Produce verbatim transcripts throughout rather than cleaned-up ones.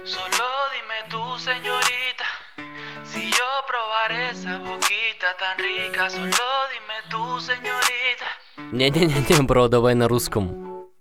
Solo dime tú, señorita, si yo probaré esa boquita tan rica. Solo dime tú, señorita. Не-не-не, бро, давай на русском.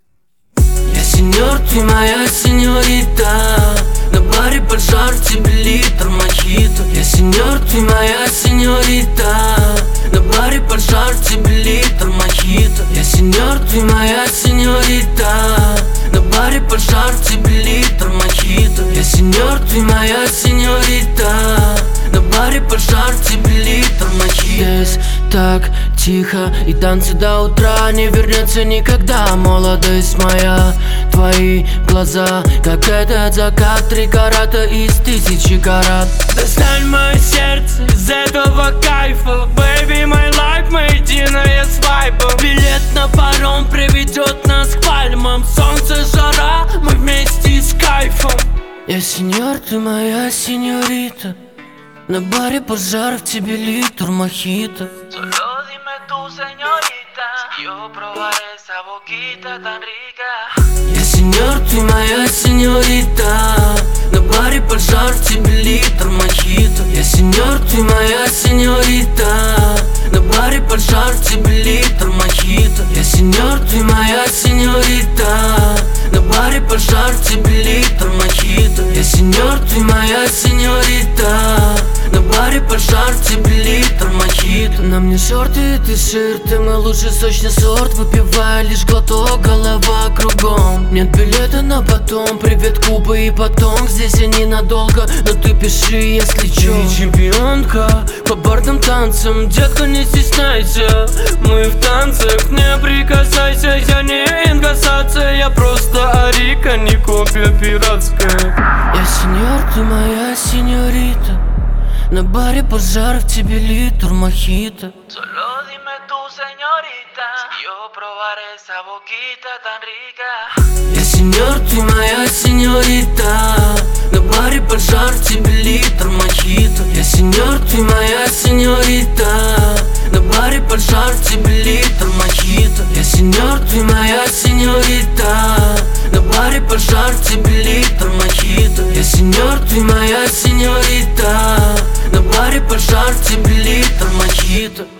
Я сеньор, ты моя сеньорита. На баре поджар, в тебе литр мохито. Я сеньор, ты моя сеньорита. На баре поджар, в тебе литр мохито. Я сеньор, ты моя сеньорита. На баре поджар, в тебе литр мохито. Я сеньор, ты моя сеньорита. На баре поджар, в тебе литр мохито. Здесь так тихо, и танцы до утра не вернется никогда. Молодость моя, твои глаза, как этот закат, три карата из тысячи карат. Достань мое сердце из этого кайфа. Baby, my life, мы единое с вайбом. Билет на паром приведет нас к пальмам. Солнце, жара, мы вместе с кайфом. Я сеньор, ты моя сеньорита. На баре пожар, в тебе литр мохито. Solo dime tú, señorita, si yo probaré esa boquita tan rica. Я сеньор, ты моя сеньорита. На баре пожар, в тебе литр мохито. Я сеньор, ты моя сеньорита. На баре пожар, в тебе литр мохито. Я сеньор, ты моя сеньорита. На баре пожар, в тебе литр мохито. Я сеньор, ты моя сеньорита. На баре пожар, в тебе литр мохито. На мне шорты и ты-ширты, мой лучший сочный сорт. Выпивая лишь глоток, голова кругом. Нет билета на потом, привет Куба и потом. Здесь я ненадолго, но ты пиши, если чё. Ты чемпионка по бардам танцам, детка, не стесняйся. Мы в танцах, не прикасайся. Я не инкассация, я просто арика, не копия пиратская. Я сеньор, ты моя сеньорита. На баре пожар, в тебе литр мохито. Solo dime tú, señorita, si yo probaré esa boquita tan rica. Я сеньор, ты моя сеньорита. На баре пожар, в тебе литр мохито. Я сеньор, ты моя сеньорита. На баре пожар, в тебе литр мохито. Я сеньор, ты моя сеньорита. На баре пожар, в тебе литр мохито. Я сеньор, ты моя сеньорита. На баре пожар, в тебе литр мохито.